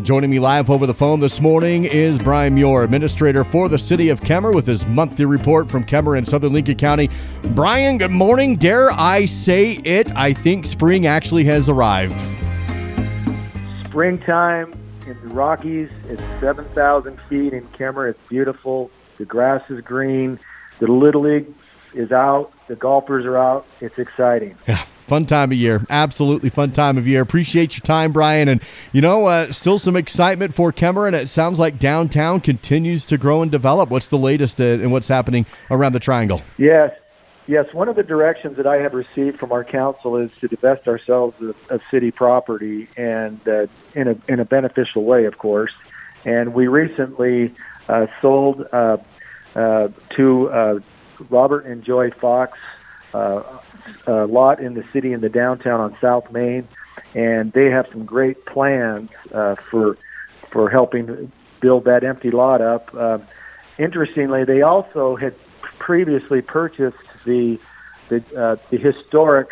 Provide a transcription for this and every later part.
Joining me live over the phone this morning is Brian Muir, administrator for the city of Kemmer, with his monthly report from Kemmer in southern Lincoln County. Brian, good morning. Dare I say it? I think spring actually has arrived. Springtime in the Rockies. It's 7,000 feet in Kemmer. It's beautiful. The grass is green. The Little League is out. The golfers are out. It's exciting. Yeah. Fun time of year. Absolutely fun time of year. Appreciate your time, Brian. And, still some excitement for Kemmer, and it sounds like downtown continues to grow and develop. What's the latest in what's happening around the Triangle? Yes. One of the directions that I have received from our council is to divest ourselves of city property, and in a beneficial way, of course. And we recently sold to Robert and Joy Fox a lot in the city in the downtown on South Main, and they have some great plans for helping build that empty lot up. Interestingly, they also had previously purchased the historic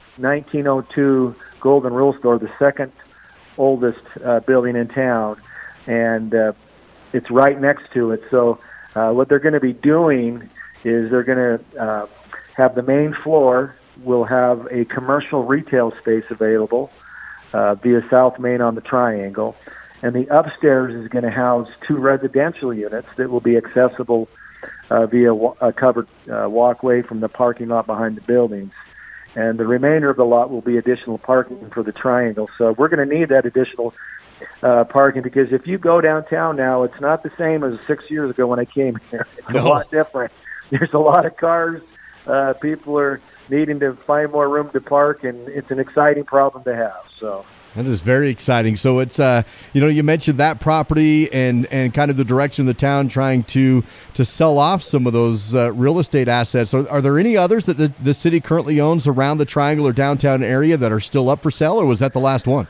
1902 Golden Rule Store, the second oldest building in town, and it's right next to it. So what they're going to be doing is they're going to have the main floor will have a commercial retail space available via South Main on the Triangle, and the upstairs is going to house 2 residential units that will be accessible via a covered walkway from the parking lot behind the buildings. And the remainder of the lot will be additional parking for the Triangle. So we're going to need that additional parking, because if you go downtown now, it's not the same as 6 years ago when I came here. It's a lot different. There's a lot of cars. People are needing to find more room to park, and it's an exciting problem to have. So that is very exciting. So it's you mentioned that property and kind of the direction of the town trying to sell off some of those real estate assets. Are there any others that the city currently owns around the Triangle or downtown area that are still up for sale, or was that the last one?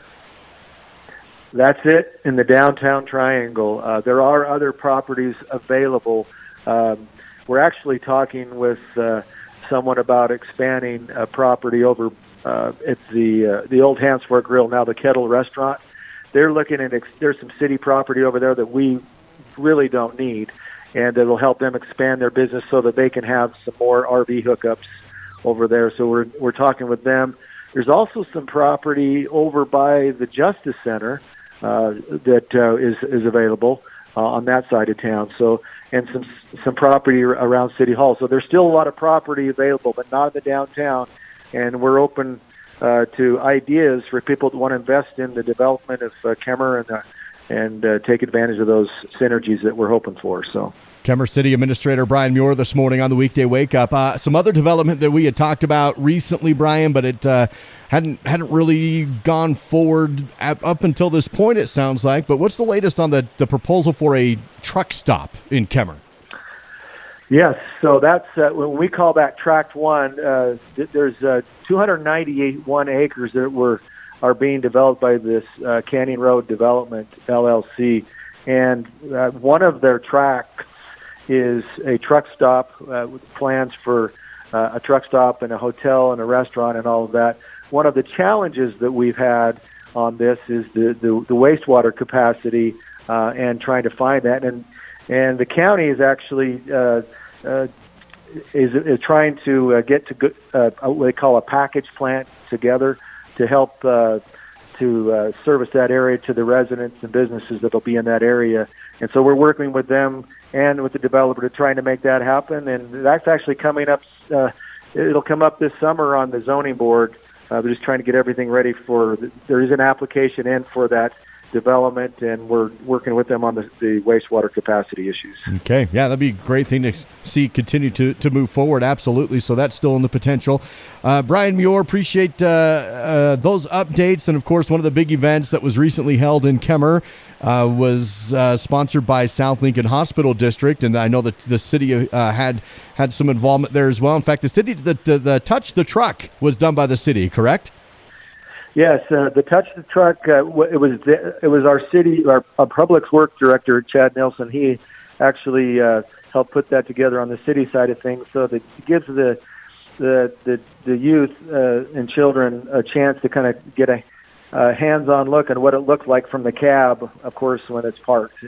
That's it in the downtown Triangle. There are other properties available. We're actually talking with someone about expanding a property over at the old Hansford Grill, now the Kettle Restaurant. They're looking at there's some city property over there that we really don't need, and it'll help them expand their business so that they can have some more RV hookups over there. So we're talking with them. There's also some property over by the Justice Center that is available on that side of town. So, and some property around City Hall. So there's still a lot of property available, but not in the downtown. And we're open to ideas for people that want to invest in the development of Kemmer and take advantage of those synergies that we're hoping for. So, Kemmer City Administrator Brian Muir this morning on the Weekday Wake Up. Some other development that we had talked about recently, Brian, but it hadn't really gone forward up until this point, it sounds like. But what's the latest on the proposal for a truck stop in Kemmer? Yes, so that's when we call that Tract 1. There's 291 acres that are being developed by this Canyon Road Development LLC, and one of their tracts is a truck stop with plans for a truck stop and a hotel and a restaurant and all of that. One of the challenges that we've had on this is the wastewater capacity and trying to find that, and the county is actually is trying to get to what they call a package plant together to help to service that area to the residents and businesses that will be in that area. And so we're working with them and with the developer to trying to make that happen. And that's actually coming up. It'll come up this summer on the zoning board. We're just trying to get everything ready there is an application in for that development, and we're working with them on the wastewater capacity issues. Okay, yeah, that'd be a great thing to see continue to move forward, absolutely. So that's still in the potential. Brian Muir, appreciate those updates, and of course one of the big events that was recently held in Kemmer was sponsored by South Lincoln Hospital District, and I know that the city had some involvement there as well. In fact, the Touch the Truck was done by the city, correct? Yes, the Touch the Truck. It was our public works director, Chad Nelson. He actually helped put that together on the city side of things, so that it gives the youth and children a chance to kind of get hands-on look at what it looks like from the cab, of course, when it's parked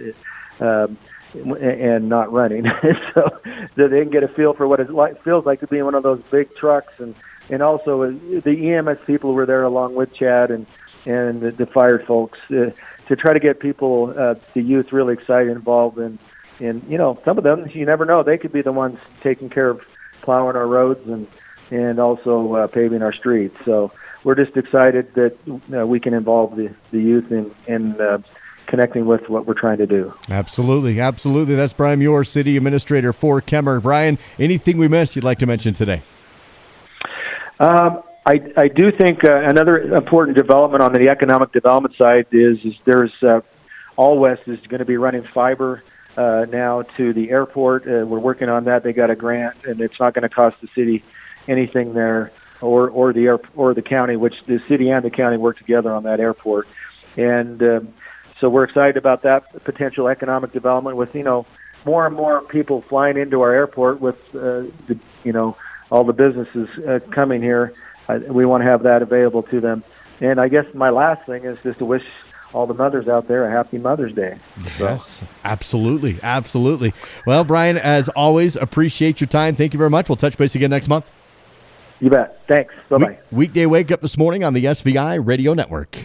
and not running. So that they can get a feel for what it feels like to be in one of those big trucks. And also the EMS people were there along with Chad and the fire folks to try to get people, the youth, really excited, involved in, some of them, you never know, they could be the ones taking care of plowing our roads and also paving our streets. So we're just excited that we can involve the youth in connecting with what we're trying to do. Absolutely. That's Brian Muir, City Administrator for Kemmer. Brian, anything we missed you'd like to mention today? I do think another important development on the economic development side is there's All West is going to be running fiber now to the airport. We're working on that. They got a grant, and it's not going to cost the city anything there, or the county, which the city and the county work together on that airport. And so we're excited about that potential economic development with more and more people flying into our airport with all the businesses coming here. We want to have that available to them. And I guess my last thing is just to wish all the mothers out there a happy Mother's Day. Yes, absolutely. Well, Brian, as always, appreciate your time. Thank you very much. We'll touch base again next month. You bet. Thanks. Bye-bye. Weekday Wake Up this morning on the SVI Radio Network.